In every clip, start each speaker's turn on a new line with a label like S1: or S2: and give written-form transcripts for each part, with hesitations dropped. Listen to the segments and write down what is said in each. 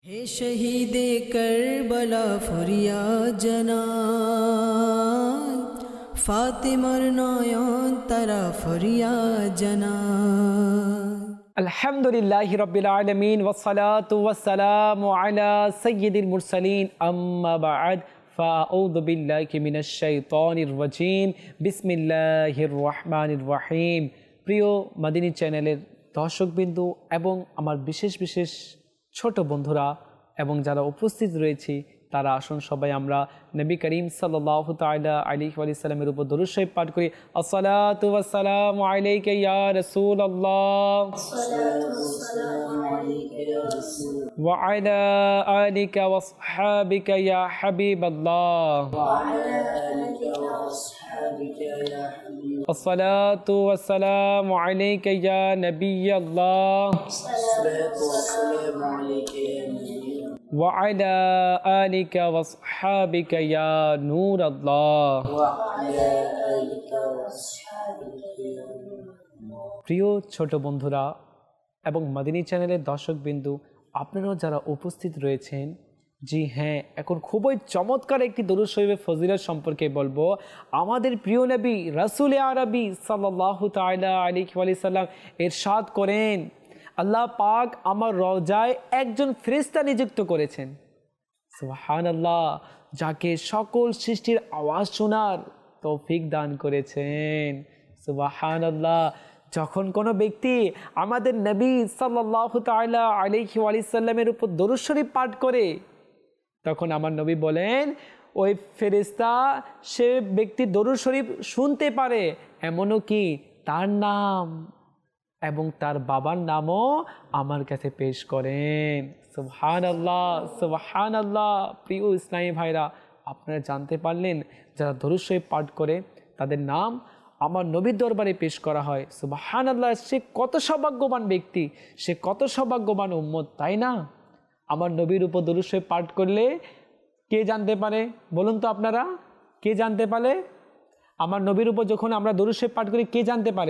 S1: हे शहीदे Karbala फरियाद জানাই ফাতেমার নয়ন তারা ফরিয়াদ জানাই।
S2: আলহামদুলিল্লাহি রাব্বিল আলামিন ওয়াসসালাতু ওয়াসসালামু আলা সাইয়্যিদিল মুরসালিন আম্মা বা'দ ফাআউযু বিল্লাহি মিনাশ শাইতানির রাজীম বিসমিল্লাহির রহমানির রহিম। প্রিয় মাদিনী চ্যানেলের দর্শকবৃন্দ এবং আমার বিশেষ বিশেষ ছোট বন্ধুরা এবং যারা উপস্থিত রয়েছে তারা আসুন সবাই আমরা নবী করিম সাল্লাল্লাহু তাআলা আলাইহি ওয়া সাল্লামের উপর দরুদ শরীফ পাঠ করি। আসসালাতু ওয়াসসালামু আলাইকা ইয়া রাসূলুল্লাহ ওয়া আলা আলিকা ওয়া আসহাবিকা ইয়া হাবিবাল্লাহ। আসসালাতু ওয়াসসালামু আলাইকা ইয়া নবিয়াল্লাহ ওয়া আলা আলিকা ওয়া আসহাবিকা ইয়া নূরাল্লাহ। প্রিয় ছোট বন্ধুরা এবং মাদিনী চ্যানেলের দর্শকবিন্দু, আপনারাও যারা উপস্থিত রয়েছেন, জি হ্যাঁ, এখন খুবই চমৎকার একটি দরুদ শরীফের ফজিলত সম্পর্কে বলবো। আমাদের প্রিয় নবী রাসূল আরবি সাল্লাল্লাহু তাআলা আলাইহি ওয়া সাল্লাম ইরশাদ করেন, আল্লাহ পাক আমার রওজায় একজন ফেরেশতা নিযুক্ত করেছেন, সুবহানাল্লাহ, যাকে সকল সৃষ্টির আওয়াজ শোনার তৌফিক দান করেছেন, সুবহানাল্লাহ। যখন কোনো ব্যক্তি আমাদের নবী সাল্লাল্লাহু তাআলা আলাইহি ওয়া সাল্লামের উপর দরুদ শরীফ পাঠ করে, তখন আমার নবী বলেন ওই ফেরেশতা সে ব্যক্তি দরুদ শরীফ শুনতে পারে, এমনও কি তার নাম এবং তার বাবার নামও আমার কাছে পেশ করেন, সুবহানাল্লাহ সুবহানাল্লাহ। প্রিয় ইসলামী ভাইরা, আপনারা জানতে পারলেন যারা দরুদ শরীফ পাঠ করে তাদের নাম আমার নবীর দরবারে পেশ করা হয়, সুবহানাল্লাহ। সে কত সৌভাগ্যবান ব্যক্তি, সে কত সৌভাগ্যবান উম্মত, তাই না? আমার নবীর উপর দরুদ শরীফ পাঠ করলে কে জানতে পারে বলুন তো আপনারা, কে জানতে পারে? আমার নবীর উপর যখন আমরা দরুদ শরীফ পাঠ করি কে জানতে পারে?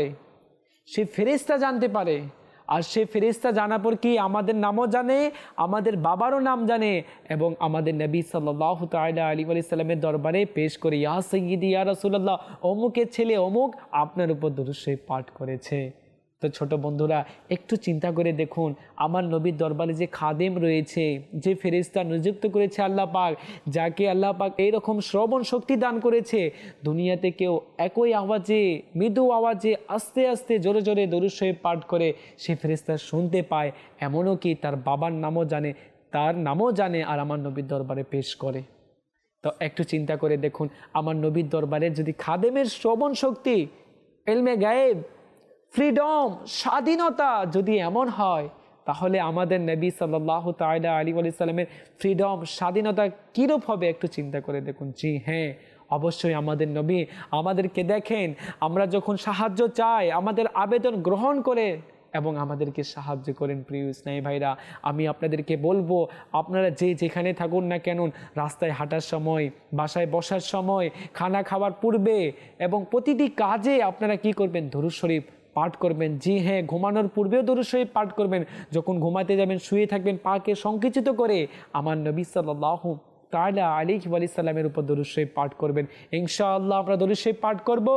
S2: সে ফেরেশতা জানতে পারে। আর সে ফেরেশতা জানার পর কি আমাদের নামও জানে, আমাদের বাবারও নাম জানে এবং আমাদের নবী সাল্লাল্লাহু তাআলা আলাইহি ওয়া সাল্লামের দরবারে পেশ করে, ইয়া সাইয়্যিদি ইয়া রাসূলুল্লাহ, অমুকের ছেলে অমুক আপনার উপর দরুদ শরীফ পাঠ করেছে। তো ছোট বন্ধুরা, একটু চিন্তা করে দেখুন, আমার নবীর দরবারে যে খাদেম রয়েছে, যে ফেরেশতা নিযুক্ত করেছে আল্লাহ পাক, যাকে আল্লাহ পাক এইরকম শ্রবণ শক্তি দান করেছে, দুনিয়াতে কেউ একই আওয়াজে, মৃদু আওয়াজে, আস্তে আস্তে, জোরে জোরে দরুদ শরীফ পাঠ করে সে ফেরেশতা শুনতে পায়, এমনও কি তার বাবার নামও জানে, তার নামও জানে আর আমার নবীর দরবারে পেশ করে। তো একটু চিন্তা করে দেখুন, আমার নবীর দরবারে যদি খাদেমের শ্রবণ শক্তি, ইলমে গায়েব, ফ্রিডম, স্বাধীনতা যদি এমন হয়, তাহলে আমাদের নবী সাল্লাল্লাহু তাআলা আলাইহি ওয়া সাল্লামের ফ্রিডম, স্বাধীনতা কীরূপ হবে একটু চিন্তা করে দেখুন। জি হ্যাঁ, অবশ্যই আমাদের নবী আমাদেরকে দেখেন, আমরা যখন সাহায্য চাই আমাদের আবেদন গ্রহণ করে এবং আমাদেরকে সাহায্য করেন। প্রিয় ইসলামী ভাইরা, আমি আপনাদেরকে বলবো, আপনারা যে যেখানে থাকুন না কেন, রাস্তায় হাঁটার সময়, বাসায় বসার সময়, খানা খাওয়ার পূর্বে এবং প্রতিটি কাজে আপনারা কি করবেন? দরুদ শরীফ পাঠ করবেন। জি হ্যাঁ, ঘুমানোর পূর্বেও দরুদ শরীফ পাঠ করবেন। যখন ঘুমাতে যাবেন, শুয়ে থাকবেন, পাকে সংকুচিত করে আমার নবী সাল্লাল্লাহু তাআলা আলাইহি ওয়া সাল্লামের উপর দরুদ শরীফ পাঠ করবেন। ইনশাআল্লাহ আমরা দরুদ শরীফ পাঠ করব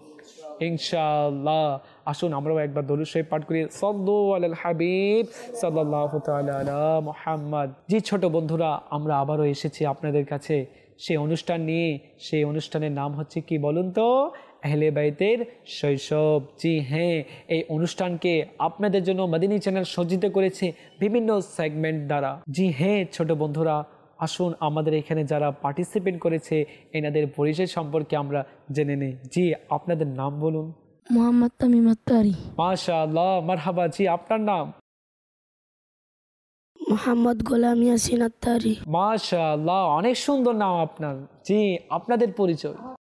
S2: ইনশাআল্লাহ। আসুন আমরাও একবার দরুদ শরীফ পাঠ করি, সাল্লু আলাল হাবিব সাল্লাল্লাহু তাআলা আলা মুহাম্মদ। জি ছোট বন্ধুরা, আমরা আবারও এসেছি আপনাদের কাছে সেই অনুষ্ঠান নিয়ে। সেই অনুষ্ঠানের নাম হচ্ছে কি বলুন তো? আহলে বাইতের শৈশব। জি হ্যাঁ, এই অনুষ্ঠানকে আপনাদের জন্য মাদিনী চ্যানেল সজ্জিত করেছে বিভিন্ন সেগমেন্ট দ্বারা। জি হ্যাঁ ছোট বন্ধুরা, আসুন আমাদের এখানে যারা পার্টিসিপেট করেছে এনাদের পরিচয় সম্পর্কে আমরা জেনে নেই। জি, আপনাদের নাম বলুন।
S3: মোহাম্মদ তামিম আত্তারি।
S2: মাশাআল্লাহ, মারহাবা। জি, আপনার নাম?
S3: মোহাম্মদ গোলাম ইয়াসিন আত্তারি।
S2: মাশাআল্লাহ, অনেক সুন্দর নাম আপনার। জি, আপনাদের পরিচয়?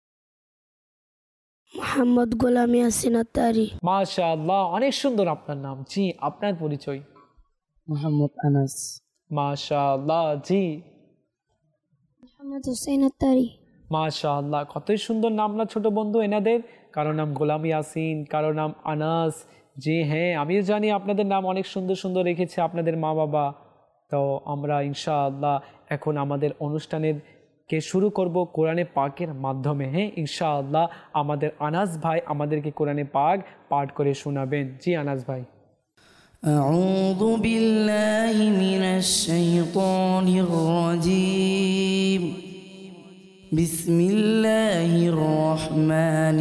S3: মোহাম্মদ গোলাম ইয়াসিন আত্তারি।
S2: মাশাআল্লাহ, অনেক সুন্দর আপনার নাম। জি, আপনার পরিচয়?
S4: মোহাম্মদ আনাস।
S2: মাশাআল্লাহ। জি,
S3: মোহাম্মদ হুসাইন আত্তারি।
S2: মাশাআল্লাহ, কতই সুন্দর নাম না ছোট বন্ধু এনাদের। কারো নাম গোলাম ইয়াসিন, কারো নাম আনাস। জি হ্যাঁ, আমিও জানি আপনাদের নাম অনেক সুন্দর সুন্দর রেখেছে আপনাদের মা বাবা। তো আমরা ইনশাআল্লাহ এখন আমাদের অনুষ্ঠানেরকে শুরু করব কোরআনে পাকের মাধ্যমে। হ্যাঁ, ইনশাআল্লাহ আমাদের আনাস ভাই আমাদেরকে কোরআনে পাক পাঠ করে শোনাবেন। জি আনাস ভাই।
S4: أعوذ بالله من الشيطان الرجيم بسم الله الرحمن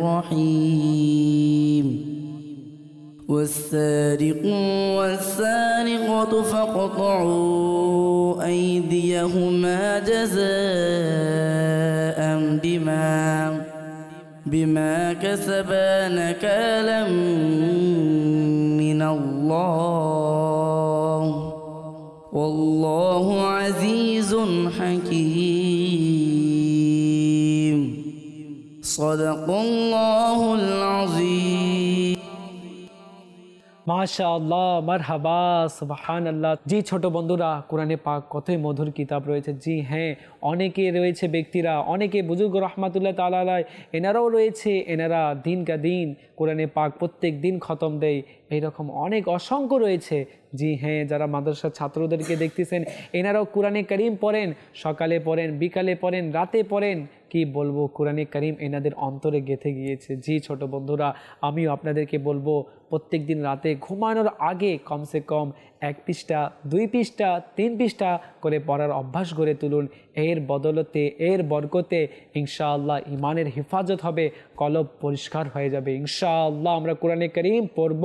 S4: الرحيم والسارق والسارقة فاقطعوا أيديهما جزاء بما كسبا نكالا من الله والله عزيز حكيم صدق الله العظيم
S2: মাশাআল্লাহ, মারহাবা, সুবহানাল্লাহ। জি ছোট বন্ধুরা, কোরআনে পাক কতই মধুর কিতাব রয়েছে। জি হ্যাঁ, অনেকে রয়েছে ব্যক্তিরা, অনেকে বুজুর্গ রহমাতুল্লাহ তাআলা আলাইহি এনারাও রয়েছে, এনারা দিন কা দিন কোরআনে পাক প্রত্যেক দিন খতম দেয়। এইরকম অনেক অসংখ্য রয়েছে। জি হ্যাঁ, যারা মাদ্রাসার ছাত্রদেরকে দেখতেছেন, এনারাও কোরআনে কারীম পড়েন, সকালে পড়েন, বিকালে পড়েন, রাতে পড়েন। কি বলবো, কোরআনে কারীম এনাদের অন্তরে গেঁথে গিয়েছে। জি ছোট বন্ধুরা, আমিও আপনাদেরকে বলবো প্রত্যেক দিন রাতে ঘুমানোর আগে কমসে কম 1 পৃষ্ঠা, 2 পৃষ্ঠা, 3 পৃষ্ঠা করে পড়ার অভ্যাস গড়ে তুলুন। এর বদলতে, এর বরকতে ইনশাআল্লাহ ইমানের হেফাজত হবে, কলব পরিষ্কার হয়ে যাবে। ইনশাআল্লাহ আমরা কোরআনে কারীম পড়ব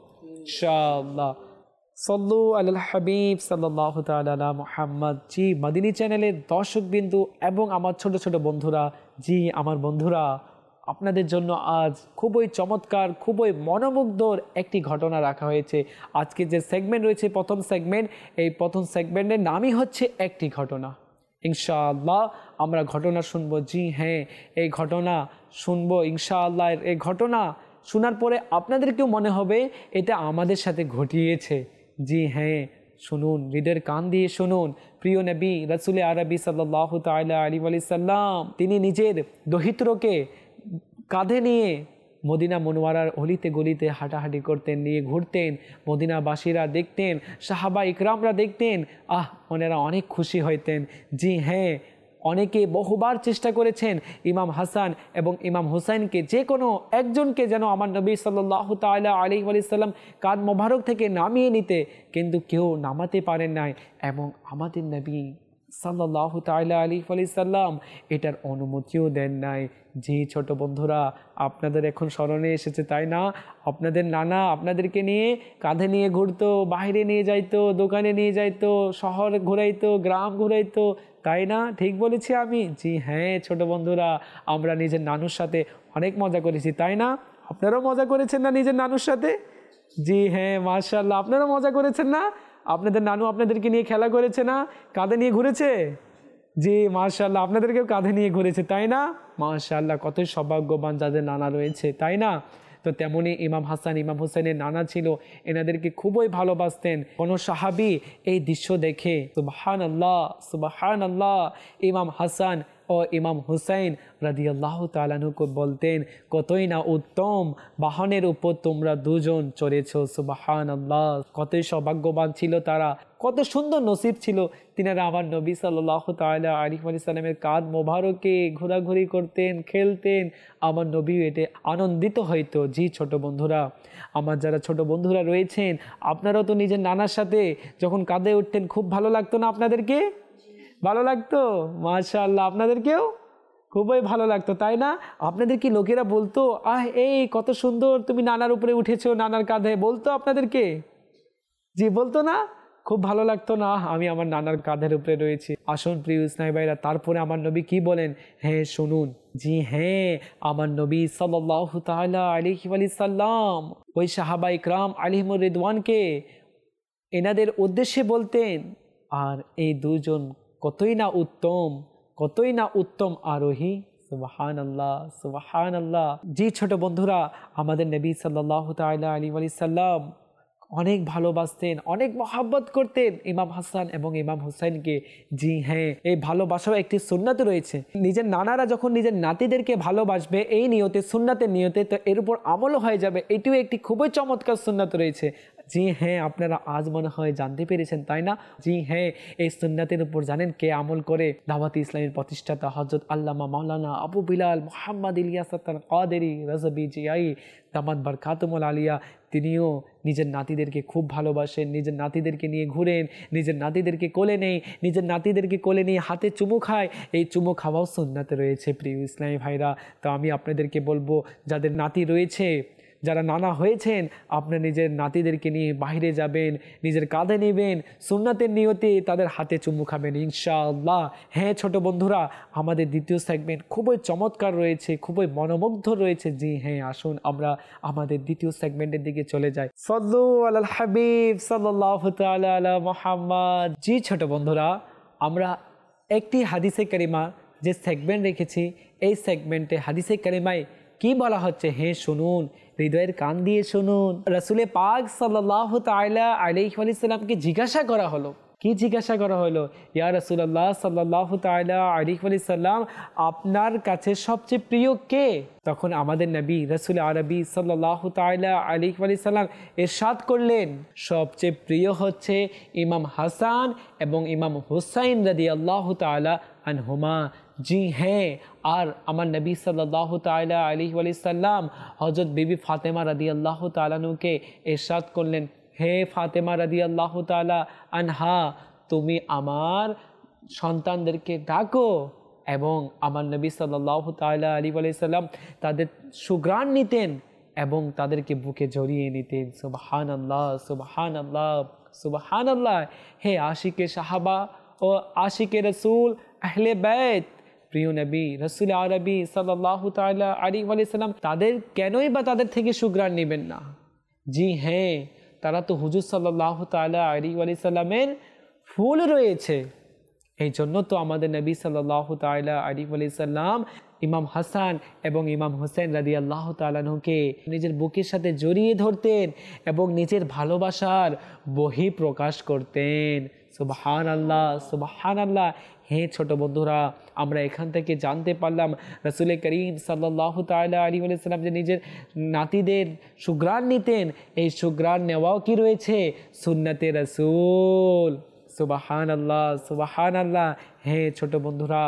S2: ইনশাআল্লাহ। সল্লু আলাল হাবিব সাল্লাল্লাহু তাআলা আলা মুহাম্মদ। জি মাদিনী চ্যানেলের দর্শকবিন্দু এবং আমার ছোট ছোট বন্ধুরা, জি আমার বন্ধুরা, আপনাদের জন্য আজ খুবই চমৎকার, খুবই মনোমুগ্ধর একটি ঘটনা রাখা হয়েছে। আজকে যে সেগমেন্ট রয়েছে, প্রথম সেগমেন্ট, এই প্রথম সেগমেন্টের নামই হচ্ছে একটি ঘটনা। ইনশাআল্লাহ আমরা ঘটনা শুনবো। জি হ্যাঁ, এই ঘটনা শুনবো ইনশাআল্লাহ। এই ঘটনা শোনার পরে আপনাদেরকেও মনে হবে এটা আমাদের সাথে ঘটিয়েছে। জি হ্যাঁ, শুনুন, হৃদয়ের কান দিয়ে শুনুন। প্রিয় নবী রাসূলে আরবি সাল্লাল্লাহু তাআলা আলাইহি ওয়া সাল্লাম তিনি নিজের দহিত্রকে কাঁধে নিয়ে মদিনা মুনওয়ারার অলিতে গলিতে হাঁটাহাঁটি করতেন, নিয়ে ঘুরতেন। মদিনাবাসীরা দেখতেন, সাহাবা ইকরামরা দেখতেন, ওনারা অনেক খুশি হইতেন। জি হ্যাঁ, অনেকে বহুবার চেষ্টা করেছেন ইমাম হাসান এবং ইমাম হুসাইনকে, যে কোনো একজনকে যেন আমার নবী সাল্লাল্লাহু তাআলা আলাইহি ওয়া সাল্লাম কাঁধ মোবারক থেকে নামিয়ে নিতে, কিন্তু কেউ নামাতে পারেন নাই। এবং আমাদের নবী সাল্লাল্লাহু তাআলা আলাইহি ওয়া সাল্লাম এটার অনুমতিও দেন নাই। জি ছোট বন্ধুরা, আপনাদের এখন স্মরণে এসেছে তাই না? আপনাদের নানা আপনাদেরকে নিয়ে কাঁধে নিয়ে ঘুরতো, বাইরে নিয়ে যাইতো, দোকানে নিয়ে যাইতো, শহর ঘুরাইতো, গ্রাম ঘুরাইতো, তাই না? ঠিক বলেছি আমি? জি হ্যাঁ ছোট বন্ধুরা, আমরা নিজের নানুর সাথে অনেক মজা করেছি, তাই না? আপনারাও মজা করেছেন না নিজের নানুর সাথে? জি হ্যাঁ মাশাআল্লাহ, আপনারাও মজা করেছেন না? আপনাদের নানু আপনাদেরকে নিয়ে খেলা করেছে না, কাঁধে নিয়ে ঘুরেছে? জি মাশাআল্লাহ, আপনাদেরকেও কাঁধে নিয়ে ঘুরেছে, তাই না? মাশাআল্লাহ, কতই সৌভাগ্যবান যাদের নানা রয়েছে, তাই না? তো তেমনি ইমাম হাসান, ইমাম হুসাইনের নানা ছিল, এনাদেরকে খুবই ভালোবাসতেন। কোনো সাহাবী এই দৃশ্য দেখে সুবহানাল্লাহ সুবহানাল্লাহ ইমাম হাসান ও ইমাম হুসাইন রাদিয়াল্লাহু তাআলা আনহুকে বলতেন, কতই না উত্তম বাহনের উপর তোমরা দুজন চড়েছ। সুবহানাল্লাহ, কতই সৌভাগ্যবান ছিল তারা, কত সুন্দর নসিব ছিল তিনারা আমার নবী সাল্লাল্লাহু তাআলা আলাইহি ওয়া সাল্লামের কাঁধ মোবারকে ঘোরাঘুরি করতেন, খেলতেন। আমার নবী এতে আনন্দিত হইতো। জি ছোট বন্ধুরা, আমার যারা ছোট বন্ধুরা রয়েছেন, আপনারাও তো নিজের নানার সাথে যখন কাঁধে উঠতেন খুব ভালো লাগতো না আপনাদেরকে? ভালো লাগতো? মাশাআল্লাহ, আপনাদেরকেও খুবই ভালো লাগতো, তাই না? আপনাদের কি লোকেরা বলতো, এই কত সুন্দর তুমি নানার উপরে উঠেছো, নানার কাঁধে, বলতো আপনাদেরকে? জি বলতো না? খুব ভালো লাগতো না, আমি আমার নানার কাঁধের উপরে রয়েছি। আসুন প্রিয় ইসলামী ভাইরা, তারপরে আমার নবী কি বলেন, হ্যাঁ শুনুন। জি হ্যাঁ, আমার নবী সাল্লাল্লাহু তাআলা আলাইহি ওয়া সাল্লাম ওই সাহাবা ইকরাম আলাইহিমুর রিদওয়ানকে এনাদের উদ্দেশ্যে বলতেন, আর এই দুজন কতই না উত্তম, কতই না উত্তম আরোহী। সুবহানাল্লাহ সুবহানাল্লাহ। জি ছোট বন্ধুরা, আমাদের নবী সাল্লাল্লাহু তাআলা আলাইহি ওয়া সাল্লাম অনেক ভালোবাসতেন, অনেক মহব্বত করতেন ইমাম হাসান এবং ইমাম হুসাইনকে। জি হ্যাঁ, এই ভালোবাসাও একটি সুন্নাত রয়েছে। নিজের নানারা যখন নিজের নাতিদেরকে ভালোবাসবে এই নিয়তে, সুন্নাতের নিয়তে, তো এর উপর আমলও হয়ে যাবে, এটিও একটি খুবই চমৎকার সুন্নাত রয়েছে। জি হ্যাঁ, আপনারা আজ মনে হয় জানতে পেরেছেন, তাই না? জি হ্যাঁ, এই সুন্নাতের উপর জানেন কে আমল করে? দাওয়াত ইসলামের প্রতিষ্ঠাতা হযরত আল্লামা মাওলানা আবু বিলাল মুহাম্মদ ইলিয়াস কাদেরী রাজবি জিআই দামাত বারকাতুমুল আলিয়া। তিনিও নিজের নাতিদেরকে খুব ভালোবাসেন, নিজের নাতিদেরকে নিয়ে ঘুরেন, নিজের নাতিদেরকে কোলে নেই, নিজের নাতিদেরকে কোলে নিয়ে হাতে চুমু খায়। এই চুমু খাওয়াও সুন্নাতে রয়েছে প্রিয় ইসলামী ভাইরা। তো আমি আপনাদেরকে বলবো, যাদের নাতি রয়েছে, যারা নানা হয়েছেন, আপনার নিজের নাতিদেরকে নিয়ে বাইরে যাবেন, নিজের কাঁধে নেবেন, সুন্নাতের নিয়তে তাদের হাতে চুমু খাবেন ইনশাআল্লাহ। হ্যাঁ ছোট বন্ধুরা, আমাদের দ্বিতীয় সেগমেন্ট খুবই চমৎকার রয়েছে, খুবই মনোমুগ্ধ রয়েছে। জি হ্যাঁ, আসুন আমরা আমাদের দ্বিতীয় সেগমেন্টের দিকে চলে যাই। সাল্লু আলাল হাবিব সাল্লাল্লাহু তাআলা আলা মুহাম্মদ। জি ছোট বন্ধুরা, আমরা একটি হাদিসে কারিমা যে সেগমেন্ট রেখেছি, এই সেগমেন্টে হাদিসে কারিমায় কি বলা হচ্ছে, হ্যাঁ শুনুন, হৃদয়ের কান দিয়ে শুনুন। রাসূলে পাক সাল্লাল্লাহু তাআলা আলাইহি ওয়াসাল্লামকে জিজ্ঞাসা করা হলো, কি জিজ্ঞাসা করা হলো? ইয়া রাসূলুল্লাহ সাল্লাল্লাহু তাআলা আলাইহি ওয়াসাল্লাম, আপনার কাছে সবচেয়ে প্রিয় কে? তখন আমাদের নবী রাসূল আরবি সাল্লাল্লাহু তাআলা আলাইহি ওয়াসাল্লাম ইরশাদ করলেন, সবচেয়ে প্রিয় হচ্ছে ইমাম হাসান এবং ইমাম হুসাইন রাদিয়াল্লাহু তাআলা আনহুমা। জি হ্যাঁ, আর আমার নবী সাল্লাল্লাহু তাআলা আলাইহি ওয়াসাল্লাম হযরত বিবি ফাতেমা রাদিয়াল্লাহু তাআলা আনহুকে ইরশাদ করলেন, হে ফাতেমা রাদিয়াল্লাহু তাআলা আনহা, তুমি আমার সন্তানদেরকে ডাকো। এবং আমার নবী সাল্লাল্লাহু তাআলা আলাইহি ওয়াসাল্লাম তাদের সুঘ্রাণ নিতেন এবং তাদেরকে বুকে জড়িয়ে নিতেন। সুবহানাল্লাহ, সুবহানাল্লাহ, সুবহানাল্লাহ। হে আশিকে সাহাবা ও আশিকে রাসূল, আহলে বাইত, প্রিয় নবী রাসূল আরবি সাল্লাল্লাহু তাআলা আলাইহি ওয়াসাল্লাম তাদের কেনই বা তাদের থেকে সুঘ্রাণ নেবেন না? জি হ্যাঁ, তারা তো হুজুর সাল্লাল্লাহু তাআলা আলাইহি ওয়াসাল্লামের ফুল রয়েছে। এই জন্য তো আমাদের নবী সাল্লাল্লাহু তাআলা আলাইহি ওয়াসাল্লাম ইমাম হাসান এবং ইমাম হুসাইন রাদিয়াল্লাহু তাআলা আনহুকে নিজের বুকের সাথে জড়িয়ে ধরতেন এবং নিজের ভালোবাসার বহি প্রকাশ করতেন। সুবহানাল্লাহ, সুবহানাল্লাহ। হে ছোট বন্ধুরা, আমরা এখান থেকে জানতে পারলাম রাসূল করিম সাল্লাল্লাহু তাআলা আলাইহি ওয়াসাল্লাম যে নিজের নাতিদের সুঘ্রাণ নিতেন। এই সুঘ্রাণ নেওয়াও কি রয়েছে? সুন্নাতে রাসূল। সুবহানাল্লাহ, সুবহানাল্লাহ। হে ছোট বন্ধুরা,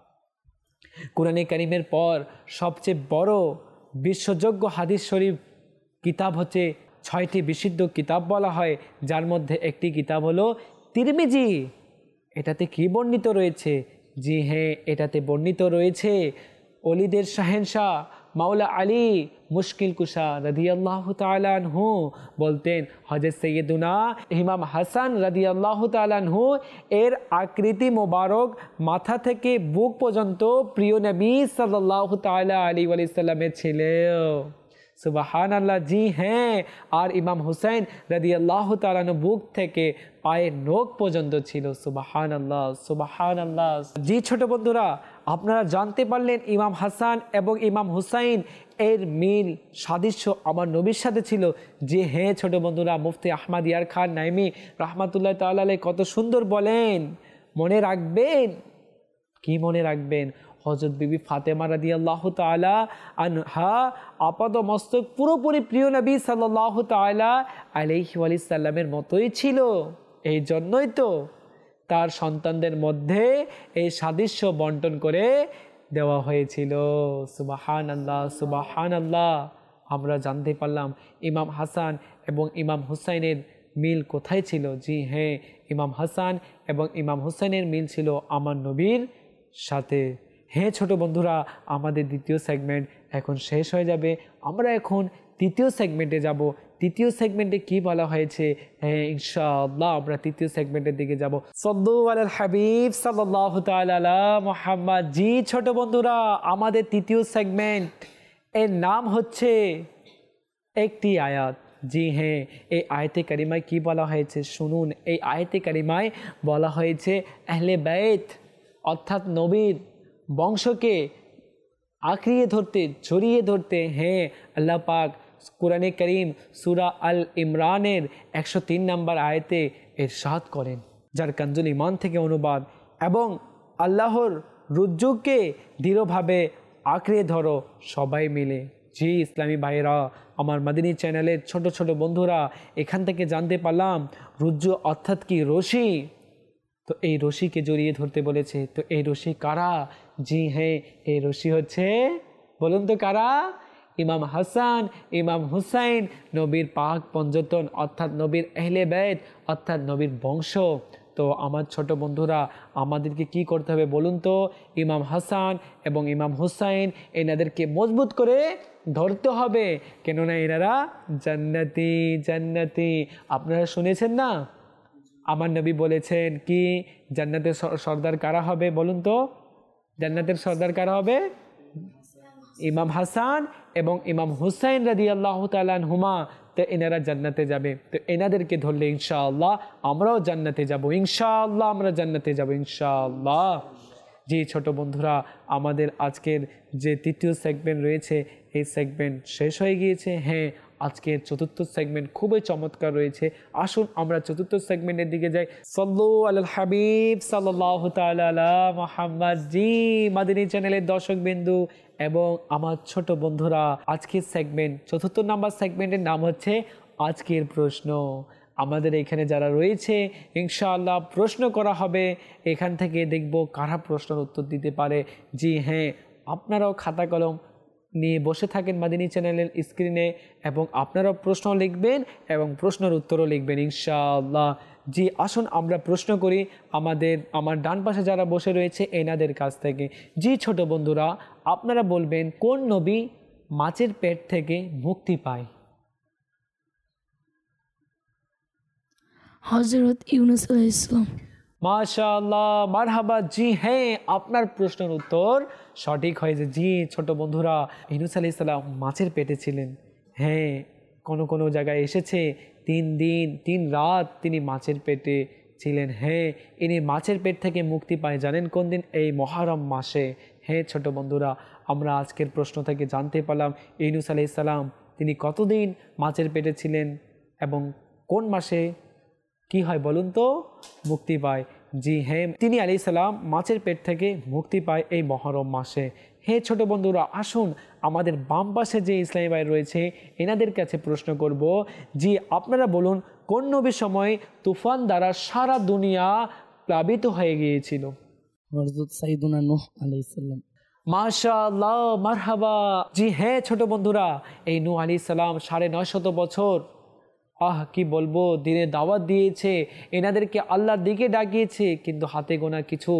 S2: কোরআনে কারিমের পর সবচেয়ে বড় বিশ্বযোগ্য হাদিস শরীফ কিতাব হচ্ছে 6টি বিশুদ্ধ কিতাব বলা হয়, যার মধ্যে একটি কিতাব হলো তিরমিজি। এটাতে কি বর্ণিত রয়েছে? জি হ্যাঁ, এটাতে বর্ণিত রয়েছে ওলিদের শাহেনশাহ মাওলা আলী মুশকিল কুশা রাদিয়াল্লাহু তাআলা আনহু বলতেন, হযরত সৈয়দুনা ইমাম হাসান রাদিয়াল্লাহু তাআলা আনহু এর আকৃতি মোবারক মাথা থেকে বুক পর্যন্ত প্রিয় নবী সাল্লাল্লাহু তাআলা আলাইহি ওয়াসাল্লামের ছিল। সুবহানাল্লাহ। জি হ্যাঁ, আর ইমাম হুসাইন রাদিয়াল্লাহু তাআলা আনহু বুক থেকে পায়ের নখ পর্যন্ত ছিল। সুবহানাল্লাহ, সুবহানাল্লাহ। জি ছোট বন্ধুরা, আপনারা জানতে পারলেন ইমাম হাসান এবং ইমাম হুসাইন এর মিল সাদৃশ্য আমার নবীর সাথে ছিল। যে হ্যাঁ ছোট বন্ধুরা, মুফতি আহমদ ইয়ার খান নাইমি রাহমাতুল্লাহ তাআলা আলাইহি কত সুন্দর বলেন, মনে রাখবেন। কি মনে রাখবেন? হযরত বিবি ফাতেমা রাদিয়াল্লাহু তাআলা আনহা আপাদ মস্তক পুরোপুরি প্রিয় নবী সাল্লাল্লাহু তাআলা আলাইহি ওয়াসাল্লামের মতোই ছিল। এই জন্যই তো তার সন্তানদের মধ্যে এই সাদৃশ্য বন্টন করে দেওয়া হয়েছিল। সুবহানাল্লাহ, সুবহানাল্লাহ। আমরা জানতে পারলাম ইমাম হাসান এবং ইমাম হুসাইনের মিল কোথায় ছিল। জি হ্যাঁ, ইমাম হাসান এবং ইমাম হুসাইনের মিল ছিল আমার নবীর সাথে। হ্যাঁ ছোট বন্ধুরা, আমাদের দ্বিতীয় সেগমেন্ট এখন শেষ হয়ে যাবে। আমরা এখন তৃতীয় সেগমেন্টে যাব। তৃতীয় সেগমেন্টে কি বলা হয়েছে? হ্যাঁ ইনশাআল্লাহ আমরা তৃতীয় সেগমেন্টের দিকে যাব। সাল্লু আলাল হাবিব সাল্লাল্লাহু তাআলা আলা মুহাম্মদ। জি ছোট বন্ধুরা, আমাদের তৃতীয় সেগমেন্ট এর নাম হচ্ছে একটি আয়াত। জি হ্যাঁ, এই আয়াতে কারিমায় কি বলা হয়েছে শুনুন। এই আয়াতে কারিমায় বলা হয়েছে আহলে বাইত অর্থাৎ নবীর বংশকে আঁকড়িয়ে ধরতে, জড়িয়ে ধরতে। হ্যাঁ, আল্লাহ পাক কোরআনে করিম সূরা আল ইমরানের 103 নম্বর আয়াতে ইরশাদ করেন, যার কানজুল ইমান থেকে অনুবাদ, এবং আল্লাহর রুজ্জুকে দৃঢ়ভাবে আঁকড়ে ধরো সবাই মিলে। জি ইসলামী ভাইরা, আমার মাদিনী চ্যানেলের ছোট ছোট বন্ধুরা এখান থেকে জানতে পারলাম রুজ্জু অর্থাৎ কি রশি। তো এই রশিকে জড়িয়ে ধরতে বলেছে। তো এই রশি কারা? জি হ্যাঁ, এই রশি হচ্ছে, বলুন তো কারা? ইমাম হাসান, ইমাম হুসাইন, নবীর পাক পঞ্জতন অর্থাৎ নবীর আহলে বাইত অর্থাৎ নবীর বংশ। তো আমার ছোট বন্ধুরা আমাদেরকে কি করতে হবে বলুন তো? ইমাম হাসান এবং ইমাম হুসাইন এনাদেরকে মজবুত করে ধরতে হবে, কেননা এনারা জান্নাতি জান্নাতি। আপনারা শুনেছেন না, আমার নবী বলেছেন কি জান্নাতের সর্দার কারা হবে বলুন তো? জান্নাতের সর্দার কারা হবে? ইমাম হাসান এবং ইমাম হুসাইন রাদিয়াল্লাহু তাআলা আনহুমা। তো এনারা জান্নাতে যাবে। তো এনাদেরকে ধরলে ইনশাআল্লাহ আমরাও জান্নাতে যাব, ইনশাআল্লাহ আমরা জান্নাতে যাব ইনশাআল্লাহ। জি ছোট বন্ধুরা, আমাদের আজকের যে তৃতীয় সেগমেন্ট রয়েছে এই সেগমেন্ট শেষ হয়ে গিয়েছে। হ্যাঁ, আজকের চতুর্থ সেগমেন্ট খুবই চমৎকার রয়েছে। আসুন আমরা চতুর্থ সেগমেন্টের দিকে যাই। সাল্লু আলাল হাবিব সাল্লাল্লাহু তাআলা আলা মুহাম্মদ। জি মাদিনী চ্যানেলের দর্শকবিন্দু এবং আমার ছোট বন্ধুরা, আজকের সেগমেন্ট চতুর্থ নাম্বার সেগমেন্টের নাম হচ্ছে আজকের প্রশ্ন। আমাদের এখানে যারা রয়েছে ইনশাআল্লাহ প্রশ্ন করা হবে, এখান থেকে দেখব কারা প্রশ্নের উত্তর দিতে পারে। জি হ্যাঁ, আপনারাও খাতা কলম নিয়ে বসে থাকেন মাদিনী চ্যানেলের স্ক্রিনে এবং আপনারাও প্রশ্ন লিখবেন এবং প্রশ্নের উত্তরও লিখবেন ইনশাআল্লাহ। জি আসুন আমরা প্রশ্ন করি আমার ডান পাশে যারা বসে রয়েছে এনাদের কাছ থেকে। জি ছোট বন্ধুরা, আপনারা বলবেন কোন নবী মাছের পেট থেকে মুক্তি পায়?
S3: হযরত ইউনূস আলাইহিস সালাম।
S2: মাশাআল্লাহ, মারহাবা। জি হ্যাঁ, আপনার প্রশ্নের উত্তর সঠিক হয়েছে। জি ছোট বন্ধুরা, ইউনূস আলাইহিস সালাম মাছের পেটে ছিলেন। হ্যাঁ, কোনো জায়গায় এসেছে 3 দিন 3 রাত তিনি মাছের পেটে ছিলেন। হ্যাঁ, ইনি মাছের পেট থেকে মুক্তি পায় জানেন কোন দিন? এই মুহররম মাসে। হ্যাঁ ছোট বন্ধুরা, আমরা আজকের প্রশ্ন থেকে জানতে পারলাম ইউনূস আলাইহিস সালাম তিনি কতদিন মাছের পেটে ছিলেন এবং কোন মাসে কি হয় বলুন তো? মুক্তি পায়। জি হ্যাঁ, তিনি আলাইহিস সালাম মাছের পেট থেকে মুক্তি পায় এই মুহররম মাসে। হে ছোট বন্ধুরা, আসুন আমাদের বাম পাশে যে ইসলামী ভাই রয়েছে এনাদের কাছে প্রশ্ন করব। জি আপনারা বলুন কোন নবীর সময় তুফান দ্বারা সারা দুনিয়া প্লাবিত হয়ে গিয়েছিল?
S4: হযরত সাইয়্যিদুনা নূহ আলাইহিস সালাম।
S2: মাশাআল্লাহ, মারহাবা। জি হ্যাঁ ছোট বন্ধুরা, এই নূহ আলাইহিস সালাম 950 বছর কি বলবো দিনে দাওয়াত দিয়েছে, এনাদেরকে আল্লাহর দিকে ডাকিয়েছে, কিন্তু হাতে গোনা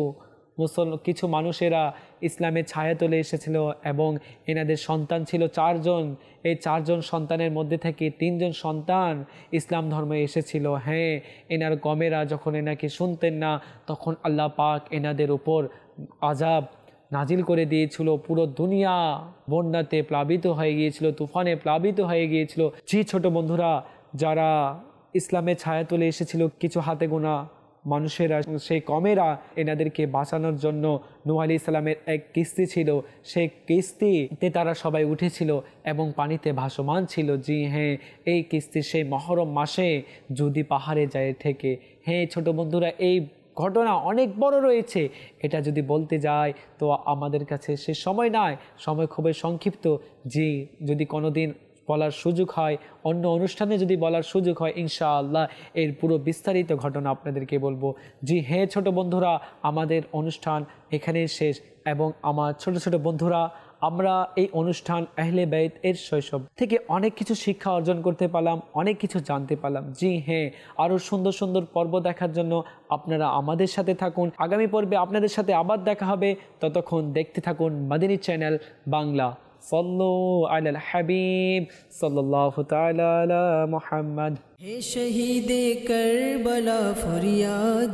S2: কিছু মানুষেরা ইসলামের ছায়া তলে এসেছিল এবং এনাদের সন্তান ছিল 4 জন। এই 4 জন সন্তানের মধ্যে থেকে 3 জন সন্তান ইসলাম ধর্মে এসেছিল। হ্যাঁ, এনার কমেরা যখন এনাকে শুনতেন না তখন আল্লাহ পাক এনাদের উপর আযাব নাজিল করে দিয়েছিল। পুরো দুনিয়া বন্যাতে প্লাবিত হয়ে গিয়েছিল, তুফানে প্লাবিত হয়ে গিয়েছিল। জি ছোট বন্ধুরা, যারা ইসলামের ছায়া তুলে এসেছিল কিছু হাতে গোনা মানুষেরা, সেই কমেরা এনাদেরকে বাঁচানোর জন্য নূহ আলাইহিস সালামের এক কিস্তি ছিল, সেই কিস্তিতে তারা সবাই উঠেছিল এবং পানিতে ভাসমান ছিল। জি হ্যাঁ, এই কিস্তি সেই মুহররম মাসে যদি পাহাড়ে যায় থেকে। হ্যাঁ ছোট বন্ধুরা, এই ঘটনা অনেক বড় রয়েছে, এটা যদি বলতে যাই তো আমাদের কাছে সে সময় নাই, সময় খুবই সংক্ষিপ্ত। জি যদি কোনোদিন বলার সুযোগ হয়, অন্য অনুষ্ঠানে যদি বলার সুযোগ হয় ইনশাআল্লাহ এর পুরো বিস্তারিত ঘটনা আপনাদেরকে বলবো। জি হ্যাঁ ছোট বন্ধুরা, আমাদের অনুষ্ঠান এখানেই শেষ এবং আমার ছোট ছোট বন্ধুরা আমরা এই অনুষ্ঠান আহলে বাইত এর শৈশব থেকে অনেক কিছু শিক্ষা অর্জন করতে পারলাম, অনেক কিছু জানতে পারলাম। জি হ্যাঁ, আরও সুন্দর সুন্দর পর্ব দেখার জন্য আপনারা আমাদের সাথে থাকুন। আগামী পর্বে আপনাদের সাথে আবার দেখা হবে, ততক্ষণ দেখতে থাকুন মাদিনী চ্যানেল বাংলা। সাল্লু আলাল হাবিব সাল্লাল্লাহু তাআলা আলা মুহাম্মদ।
S1: হে শহীদে কারবালা ফরিয়াদ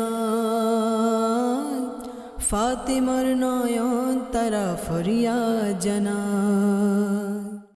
S1: জানাই, ফাতেমার নয়ন তারা ফরিয়াদ জানাই।